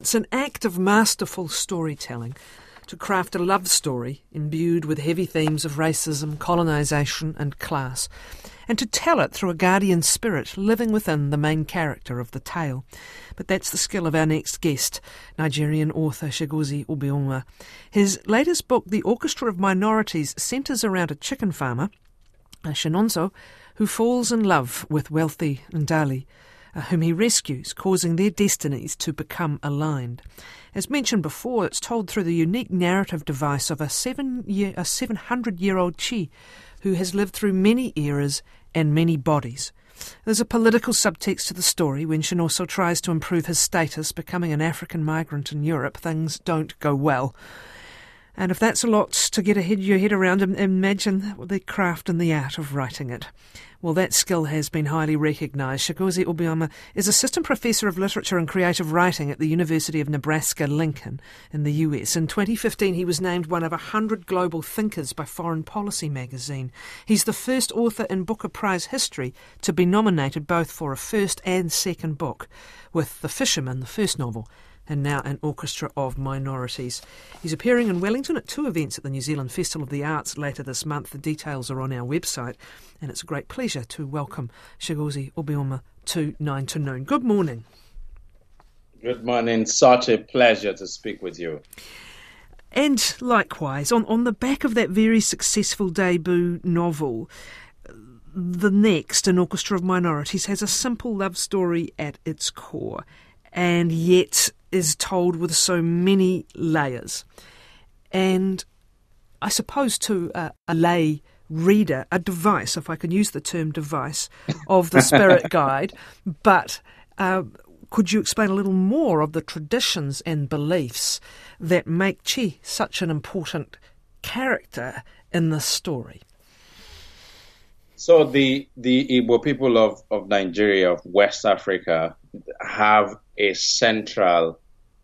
It's an act of masterful storytelling to craft a love story imbued with heavy themes of racism, colonisation and class, and to tell it through a guardian spirit living within the main character of the tale. But that's the skill of our next guest, Nigerian author Chigozie Obioma. His latest book, The Orchestra of Minorities, centres around a chicken farmer, Chinonso, who falls in love with wealthy Ndali, whom he rescues, causing their destinies to become aligned. As mentioned before, it's told through the unique narrative device of a 700-year-old Chi who has lived through many eras and many bodies. There's a political subtext to the story. When Chinonso tries to improve his status, becoming an African migrant in Europe, things don't go well. And if that's a lot to get your head around, imagine the craft and the art of writing it. Well, that skill has been highly recognised. Chigozie Obioma is Assistant Professor of Literature and Creative Writing at the University of Nebraska-Lincoln in the US. In 2015, he was named one of 100 global thinkers by Foreign Policy magazine. He's the first author in Booker Prize history to be nominated both for a first and second book, with The Fisherman, the first novel, and now An Orchestra of Minorities. He's appearing in Wellington at 2 events at the New Zealand Festival of the Arts later this month. The details are on our website, and it's a great pleasure to welcome Chigozie Obioma to 9 to Noon. Good morning. Good morning. Such a pleasure to speak with you. And likewise, on the back of that very successful debut novel, the next, An Orchestra of Minorities, has a simple love story at its core, and yet is told with so many layers. And I suppose to a lay reader, a device, if I can use the term device, of the spirit guide. But could you explain a little more of the traditions and beliefs that make Chi such an important character in this story? So the Igbo people of Nigeria, of West Africa, have a central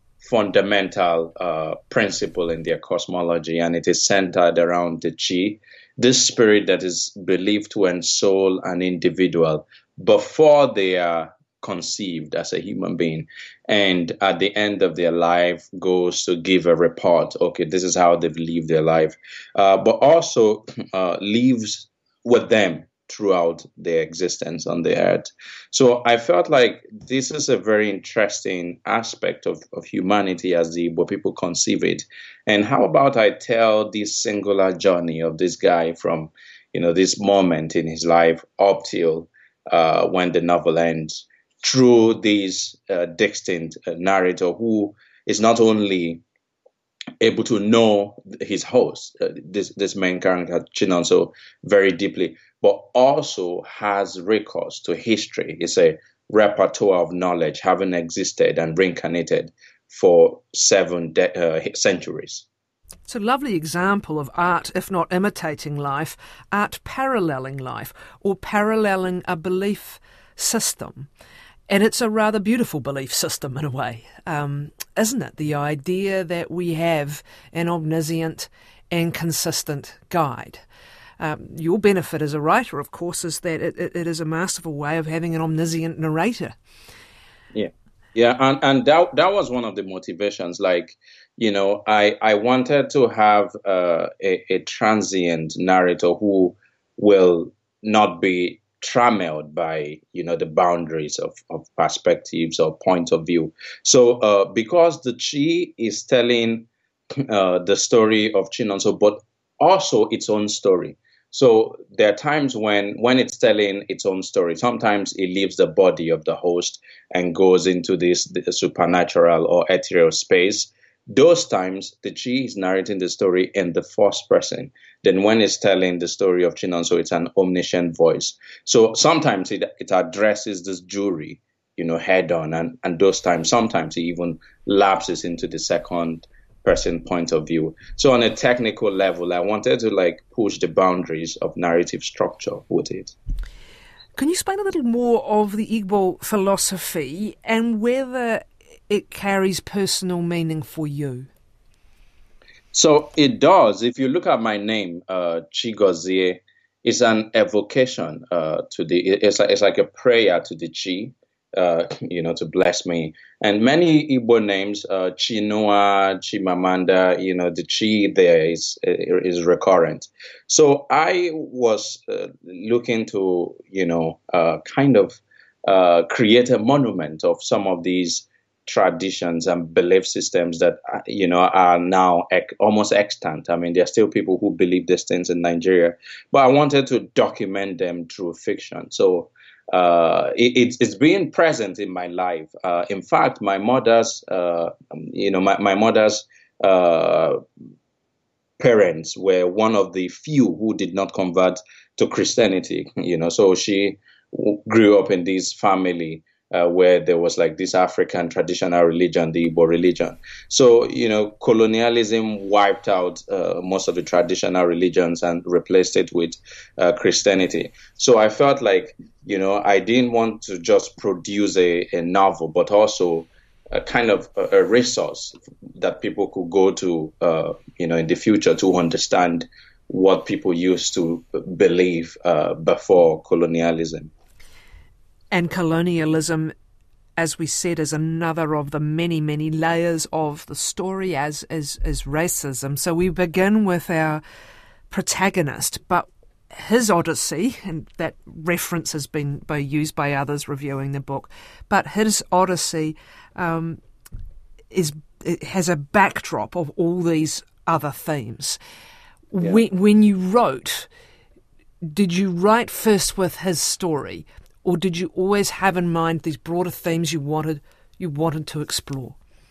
fundamental principle in their cosmology, and it is centered around the Chi, this spirit that is believed to ensoul an individual before they are conceived as a human being, and at the end of their life goes to give a report. Okay, this is how they've lived their life, but also lives with them throughout their existence on the earth. So I felt like this is a very interesting aspect of humanity as the Igbo people conceive it. And how about I tell this singular journey of this guy from, this moment in his life up till when the novel ends, through this distinct narrator who is not only able to know his host, this main character, Chinonso, very deeply, but also has recourse to history. It's a repertoire of knowledge having existed and reincarnated for 7 centuries. It's a lovely example of art, if not imitating life, art paralleling life, or paralleling a belief system. And it's a rather beautiful belief system in a way, isn't it? The idea that we have an omniscient and consistent guide. Your benefit as a writer, of course, is that it is a masterful way of having an omniscient narrator. Yeah, and that was one of the motivations. Like, I wanted to have a transient narrator who will not be trammeled by the boundaries of perspectives or point of view. So because the Chi is telling the story of Chinonso, but also its own story. So there are times when it's telling its own story, sometimes it leaves the body of the host and goes into the supernatural or ethereal space. Those times, the Chi is narrating the story in the first person. Then when it's telling the story of Chinonso, it's an omniscient voice. So sometimes it addresses this jury, head on. And those times, sometimes it even lapses into the second person point of view. So on a technical level, I wanted to push the boundaries of narrative structure with it. Can you explain a little more of the Igbo philosophy and whether it carries personal meaning for you? So it does. If you look at my name, Chigozie, it's an evocation it's like a prayer to the Chi. to bless me. And many Igbo names, Chinua, Chimamanda, the Chi there is recurrent. So I was looking to, kind of create a monument of some of these traditions and belief systems that, are now almost extant. I mean, there are still people who believe these things in Nigeria, but I wanted to document them through fiction. So it's been present in my life. In fact, my mother's, my mother's parents were one of the few who did not convert to Christianity. So she grew up in this family where there was like this African traditional religion, the Igbo religion. So, colonialism wiped out most of the traditional religions and replaced it with Christianity. So I felt like, I didn't want to just produce a novel, but also a kind of a resource that people could go to, in the future to understand what people used to believe before colonialism. And colonialism, as we said, is another of the many, many layers of the story, as racism. So we begin with our protagonist, but his odyssey, and that reference has been used by others reviewing the book, but his odyssey it has a backdrop of all these other themes. Yeah. When you wrote, did you write first with his story, or did you always have in mind these broader themes you wanted to explore?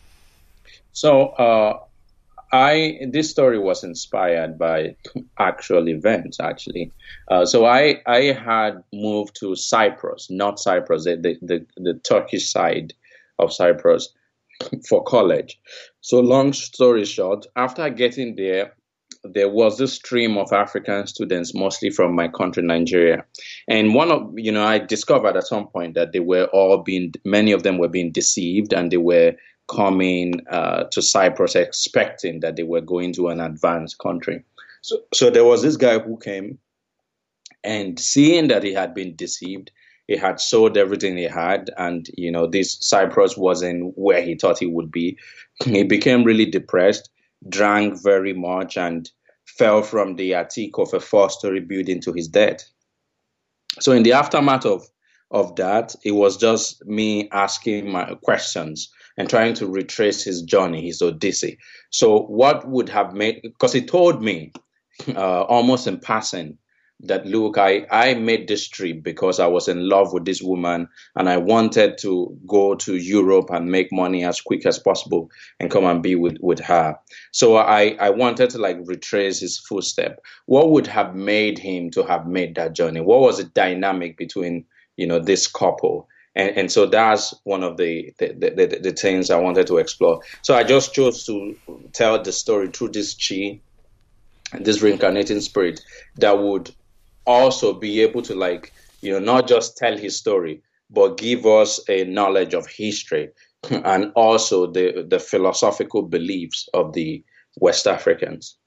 So this story was inspired by actual events, actually. So I had moved to Cyprus, not Cyprus, the Turkish side of Cyprus, for college. So long story short, after getting there was this stream of African students, mostly from my country, Nigeria. And I discovered at some point that many of them were being deceived, and they were coming to Cyprus expecting that they were going to an advanced country. So there was this guy who came, and seeing that he had been deceived, he had sold everything he had, and this Cyprus wasn't where he thought he would be. He became really depressed, drank very much, and fell from the attic of a 4-story building to his death. So in the aftermath of that, it was just me asking my questions and trying to retrace his journey, his odyssey. So what would have made, because he told me almost in passing that, look, I made this trip because I was in love with this woman and I wanted to go to Europe and make money as quick as possible and come and be with her. So I wanted to retrace his footstep. What would have made him to have made that journey? What was the dynamic between, this couple? And so that's one of the things I wanted to explore. So I just chose to tell the story through this Chi, this reincarnating spirit that would also be able to not just tell his story, but give us a knowledge of history and also the philosophical beliefs of the West Africans.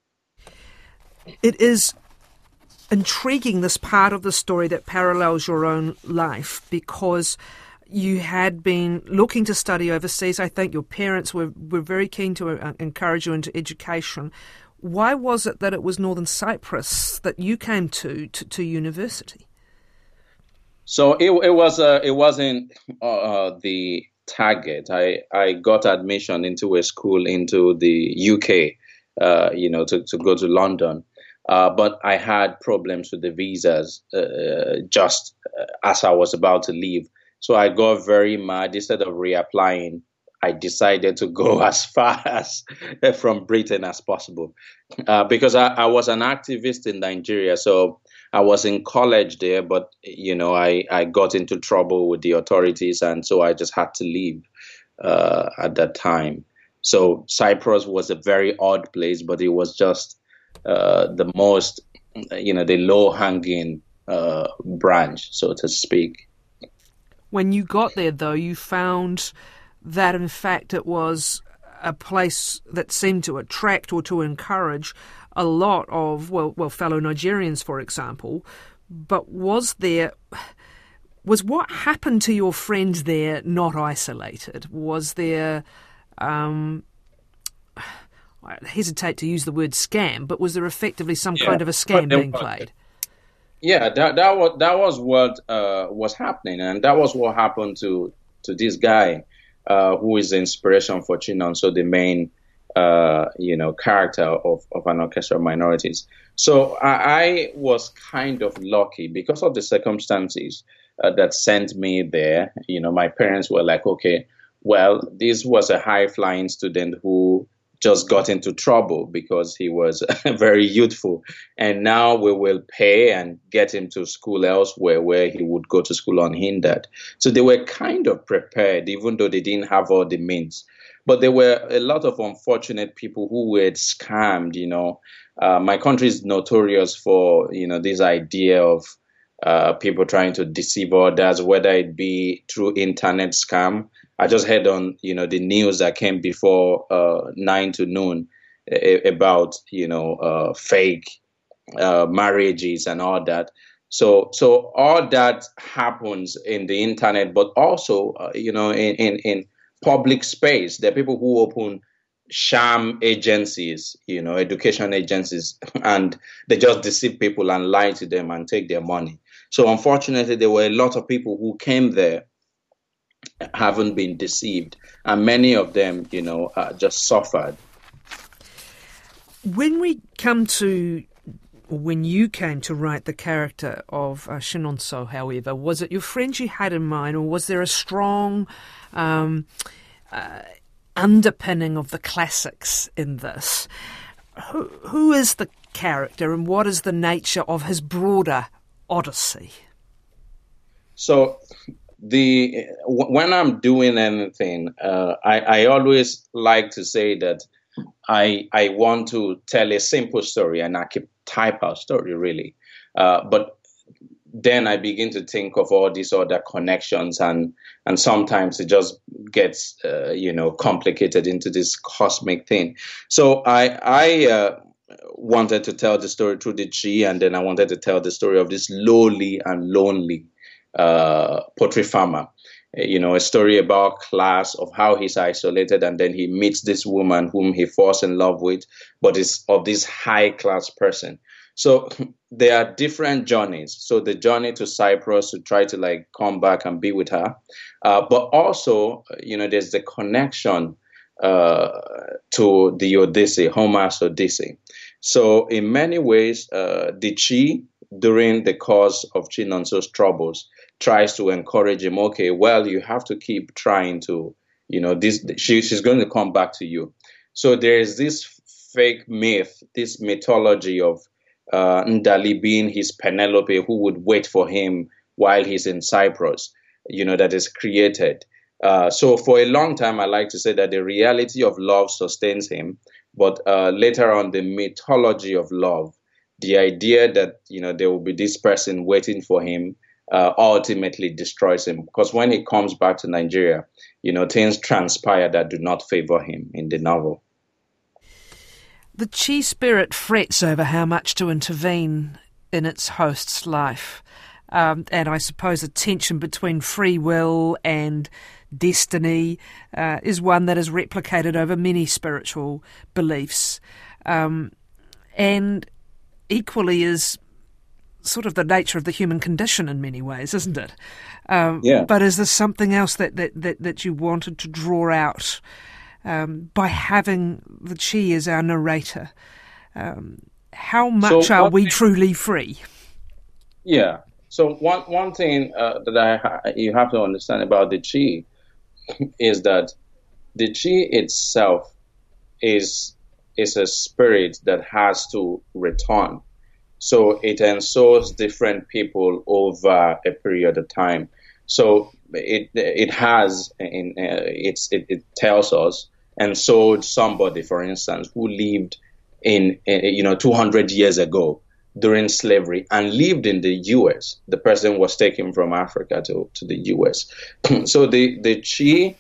It is intriguing, this part of the story that parallels your own life, because you had been looking to study overseas. I think your parents were very keen to encourage you into education. Why was it that it was Northern Cyprus that you came to university? So it wasn't the target. I got admission into a school into the UK, to go to London. But I had problems with the visas just as I was about to leave. So I got very mad. Instead of reapplying, I decided to go as far as from Britain as possible because I was an activist in Nigeria. So I was in college there, but, I got into trouble with the authorities. And so I just had to leave at that time. So Cyprus was a very odd place, but it was just the most, the low-hanging branch, so to speak. When you got there, though, you found that, in fact, it was a place that seemed to attract or to encourage a lot of, fellow Nigerians, for example. But was there Was what happened to your friends there not isolated? Was there, I hesitate to use the word scam, but was there effectively some kind of a scam being played? Yeah, that was what was happening, and that was what happened to this guy who is the inspiration for Chinonso, the main character of An Orchestra of Minorities. So I was kind of lucky because of the circumstances that sent me there. My parents were like, okay, well, this was a high-flying student who just got into trouble because he was very youthful. And now we will pay and get him to school elsewhere where he would go to school unhindered. So they were kind of prepared, even though they didn't have all the means. But there were a lot of unfortunate people who were scammed. My country is notorious for, this idea of people trying to deceive others, whether it be through internet scam. I just heard on, the news that came before 9 to noon about, fake marriages and all that. So all that happens in the internet, but also, in public space. There are people who open sham agencies, education agencies, and they just deceive people and lie to them and take their money. So unfortunately, there were a lot of people who came there haven't been deceived, and many of them, just suffered. When you came to write the character of Chinonso, however, was it your friends you had in mind, or was there a strong underpinning of the classics in this? Who is the character, and what is the nature of his broader odyssey? So when I'm doing anything, I always like to say that I want to tell a simple story, an archetypal story, really. But then I begin to think of all these other connections, and sometimes it just gets complicated into this cosmic thing. So I wanted to tell the story through the Chi, and then I wanted to tell the story of this lowly and lonely poultry farmer. A story about class, of how he's isolated, and then he meets this woman whom he falls in love with, but is of this high class person. So there are different journeys. So the journey to Cyprus to try to come back and be with her, but also there's the connection to the Odyssey, Homer's Odyssey. So in many ways, the Chi, during the course of Chinonso's troubles, tries to encourage him. Okay, well, you have to keep trying to, she's going to come back to you. So there is this fake myth, this mythology of Ndali being his Penelope, who would wait for him while he's in Cyprus, that is created. So for a long time, I like to say that the reality of love sustains him, but later on, the mythology of love, the idea that, there will be this person waiting for him, ultimately destroys him. Because when he comes back to Nigeria, things transpire that do not favor him in the novel. The Chi spirit frets over how much to intervene in its host's life. And I suppose a tension between free will and destiny is one that is replicated over many spiritual beliefs. And equally is sort of the nature of the human condition in many ways, isn't it? Yeah. But is there something else that you wanted to draw out by having the Chi as our narrator? How much are we truly free? Yeah. So one thing that you have to understand about the Chi is that the Chi itself is a spirit that has to return. So it ensouls different people over a period of time. So it has it tells us ensouled somebody, for instance, who lived in 200 years ago during slavery and lived in the U.S. The person was taken from Africa to the U.S. So the Chi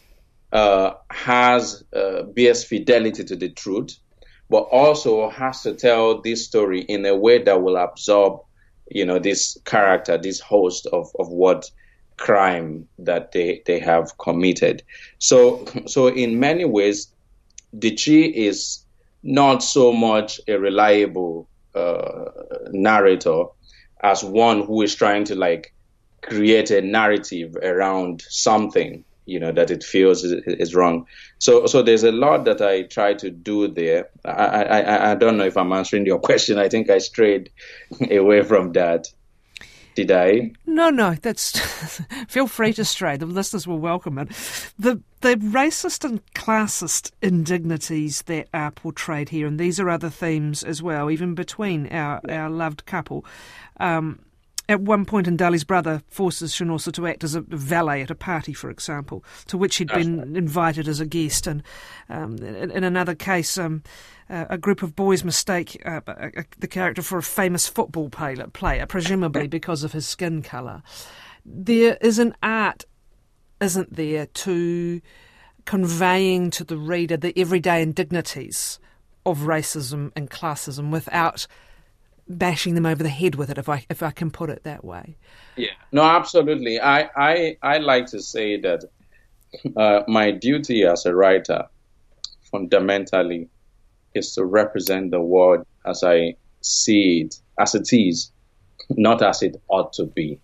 bears fidelity to the truth, but also has to tell this story in a way that will absorb, this character, this host of what crime that they have committed. So in many ways, Dichi is not so much a reliable narrator as one who is trying to like create a narrative around something, that it feels is wrong. So there's a lot that I try to do there. I don't know if I'm answering your question. I think I strayed away from that. Did I? No, that's feel free to stray. The listeners will welcome it. The racist and classist indignities that are portrayed here, and these are other themes as well, even between our loved couple. At one point, Ndali's brother forces Shinosa to act as a valet at a party, for example, to which he'd been invited as a guest. And in another case, a group of boys mistake the character for a famous football player, presumably because of his skin colour. There is an art, isn't there, to conveying to the reader the everyday indignities of racism and classism without bashing them over the head with it, if I can put it that way. Yeah, no, absolutely. I like to say that my duty as a writer, fundamentally, is to represent the world as I see it, as it is, not as it ought to be.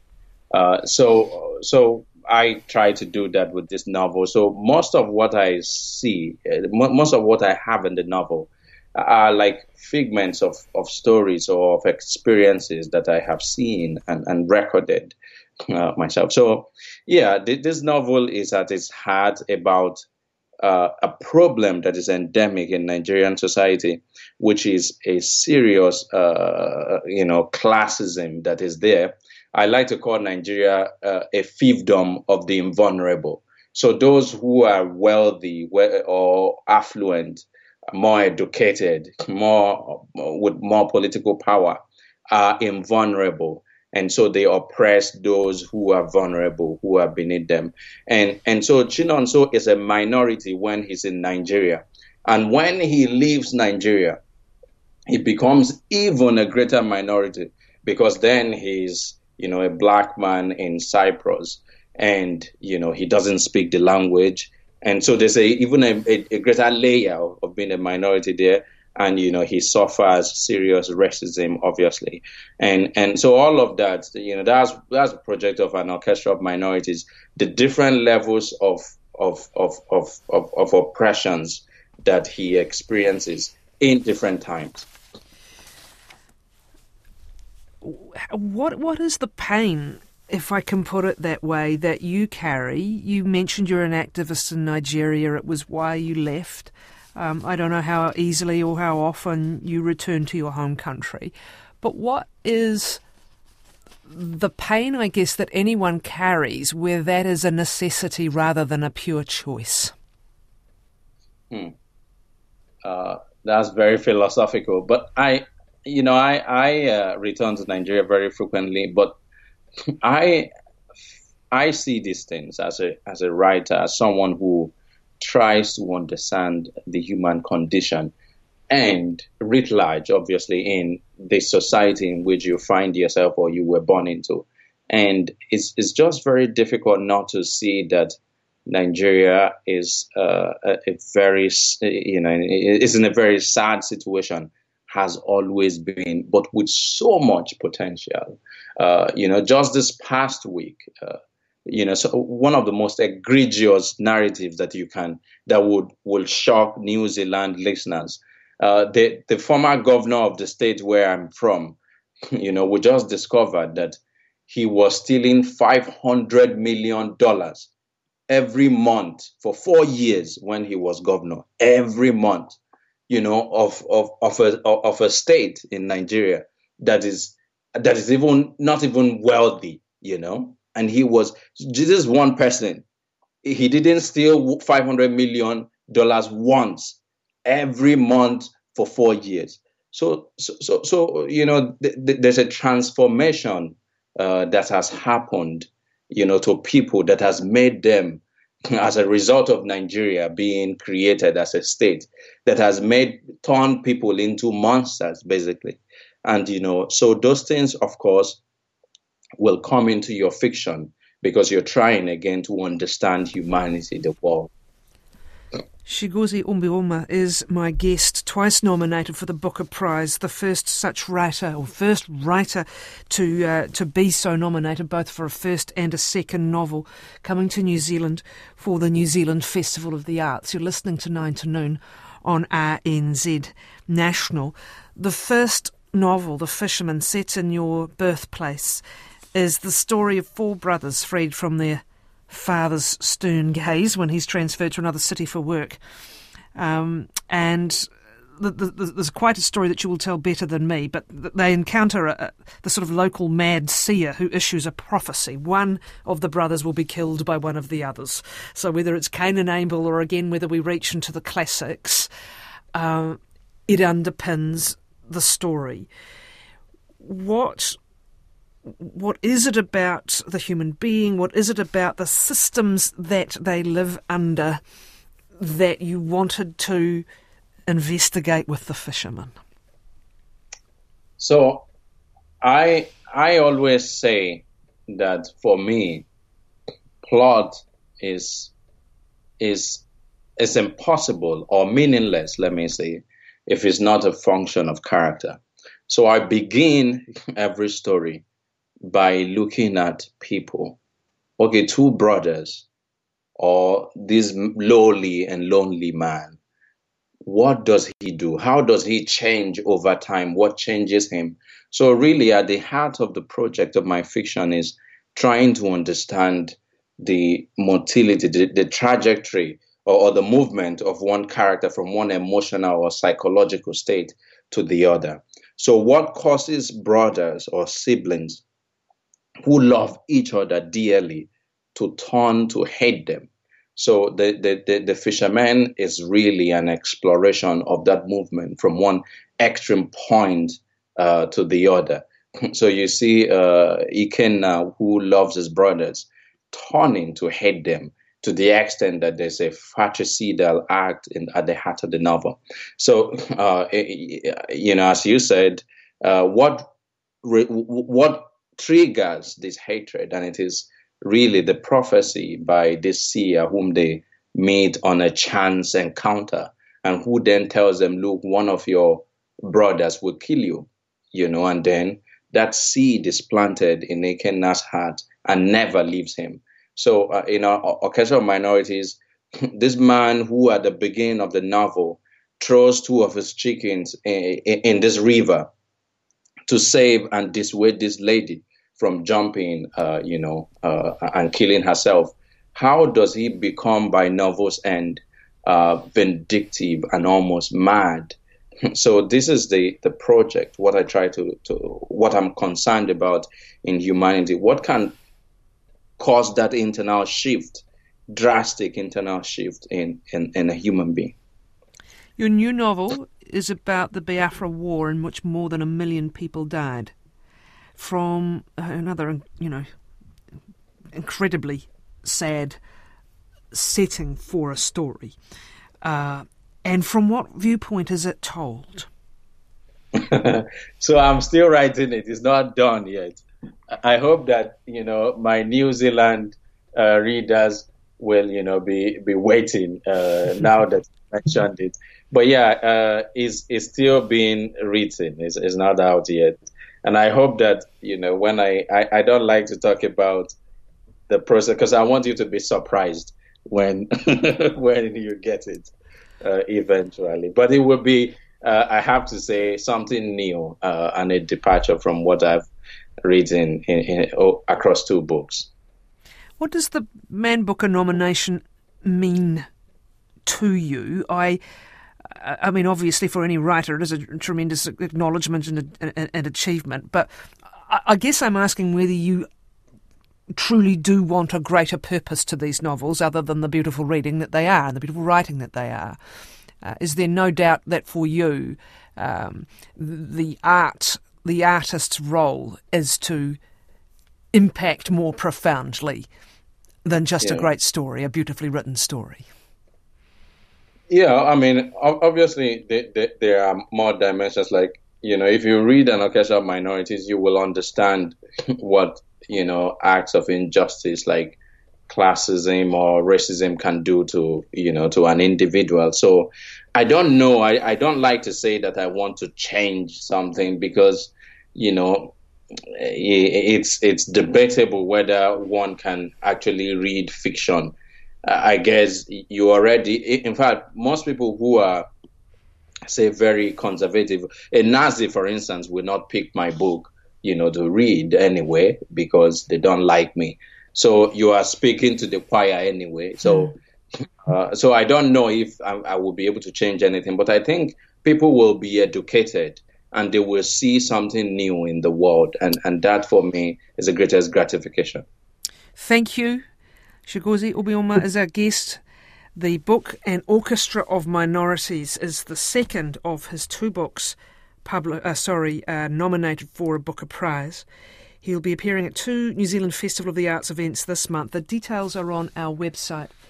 So I try to do that with this novel. So most of what I see, most of what I have in the novel, are like figments of stories or of experiences that I have seen and recorded myself. So, yeah, this novel is at its heart about a problem that is endemic in Nigerian society, which is a serious, classism that is there. I like to call Nigeria a fiefdom of the invulnerable. So those who are wealthy or affluent, more educated, with more political power, are invulnerable, and so they oppress those who are vulnerable, who are beneath them. And so Chinonso is a minority when he's in Nigeria, and when he leaves Nigeria, he becomes even a greater minority, because then he's a black man in Cyprus, and he doesn't speak the language. And so there's even a greater layer of being a minority there. And, he suffers serious racism, obviously. And so all of that, that's a project of an orchestra of minorities, the different levels of oppressions that he experiences in different times. What is the pain, if I can put it that way, that you carry? You mentioned you're an activist in Nigeria. It was why you left. I don't know how easily or how often you return to your home country. But what is the pain, I guess, that anyone carries where that is a necessity rather than a pure choice? That's very philosophical. But I return to Nigeria very frequently, but I see these things as a writer, as someone who tries to understand the human condition and writ large, obviously, in the society in which you find yourself or you were born into. And it's just very difficult not to see that Nigeria is is in a very sad situation, has always been, but with so much potential. Just this past week, so one of the most egregious narratives that will shock New Zealand listeners. The former governor of the state where I'm from, we just discovered that he was stealing $500 million every month for 4 years when he was governor. Every month, of a state in Nigeria that is even not even wealthy, and this is one person. He didn't steal $500 million once, every month for 4 years. So there's a transformation that has happened, to people, that has made them, as a result of Nigeria being created as a state, that has turned people into monsters, basically. And, so those things, of course, will come into your fiction, because you're trying again to understand humanity, the world. Chigozie Umbioma is my guest, twice nominated for the Booker Prize, the first such writer, or first writer to be so nominated, both for a first and a second novel, coming to New Zealand for the New Zealand Festival of the Arts. You're listening to 9 to Noon on RNZ National. The first novel, The Fisherman, set in your birthplace, is the story of 4 brothers freed from their father's stern gaze when he's transferred to another city for work. And there's quite a story that you will tell better than me, but they encounter the sort of local mad seer who issues a prophecy. One of the brothers will be killed by one of the others. So whether it's Cain and Abel or, again, whether we reach into the classics, it underpins the story. What is it about the human being? What is it about the systems that they live under that you wanted to investigate with The Fisherman? So I always say that for me, plot is impossible or meaningless, let me say, if it's not a function of character. So I begin every story by looking at people. Okay, 2 brothers, or this lowly and lonely man. What does he do? How does he change over time? What changes him? So really at the heart of the project of my fiction is trying to understand the motility, the trajectory or the movement of one character from one emotional or psychological state to the other. So what causes brothers or siblings who love each other dearly to turn to hate them? So the Fisherman is really an exploration of that movement from one extreme point to the other. So you see Ikenna, who loves his brothers, turning to hate them to the extent that there's a fratricidal act at the heart of the novel. So, as you said, what triggers this hatred, and it is really the prophecy by this seer whom they meet on a chance encounter, and who then tells them, look, one of your brothers will kill you, and then that seed is planted in Ikenna's heart and never leaves him. So in Orchestra of Minorities, this man who at the beginning of the novel throws 2 of his chickens in this river to save and dissuade this lady from jumping, and killing herself. How does he become, by novel's end, vindictive and almost mad? So this is the project, what I try what I'm concerned about in humanity. What can cause that internal shift, drastic internal shift in a human being? Your new novel is about the Biafra War, in which more than 1 million people died, from another, incredibly sad setting for a story. And from what viewpoint is it told? So I'm still writing it. It's not done yet. I hope that, my New Zealand readers will, be waiting now that I mentioned it. But yeah, it's still being written. It's not out yet. And I hope that, when I don't like to talk about the process, because I want you to be surprised when when you get it eventually. But it will be, I have to say, something new and a departure from what I've written across 2 books. What does the Man Booker nomination mean to you? I mean, obviously, for any writer, it is a tremendous acknowledgement and achievement. But I guess I'm asking whether you truly do want a greater purpose to these novels, other than the beautiful reading that they are and the beautiful writing that they are. Is there no doubt that for you, the artist's role is to impact more profoundly than just a great story, a beautifully written story? Yeah, I mean, obviously there are more dimensions. Like, if you read an Orchestra of Minorities, you will understand what acts of injustice like classism or racism can do to an individual. So I don't know. I don't like to say that I want to change something because, it's debatable whether one can actually read fiction. I guess you already, in fact, most people who are, say, very conservative, a Nazi, for instance, will not pick my book, to read anyway because they don't like me. So you are speaking to the choir anyway. So, so I don't know if I will be able to change anything, but I think people will be educated and they will see something new in the world. And that for me is the greatest gratification. Thank you. Chigozie Obioma is our guest. The book An Orchestra of Minorities is the second of his two books nominated for a Booker Prize. He'll be appearing at 2 New Zealand Festival of the Arts events this month. The details are on our website.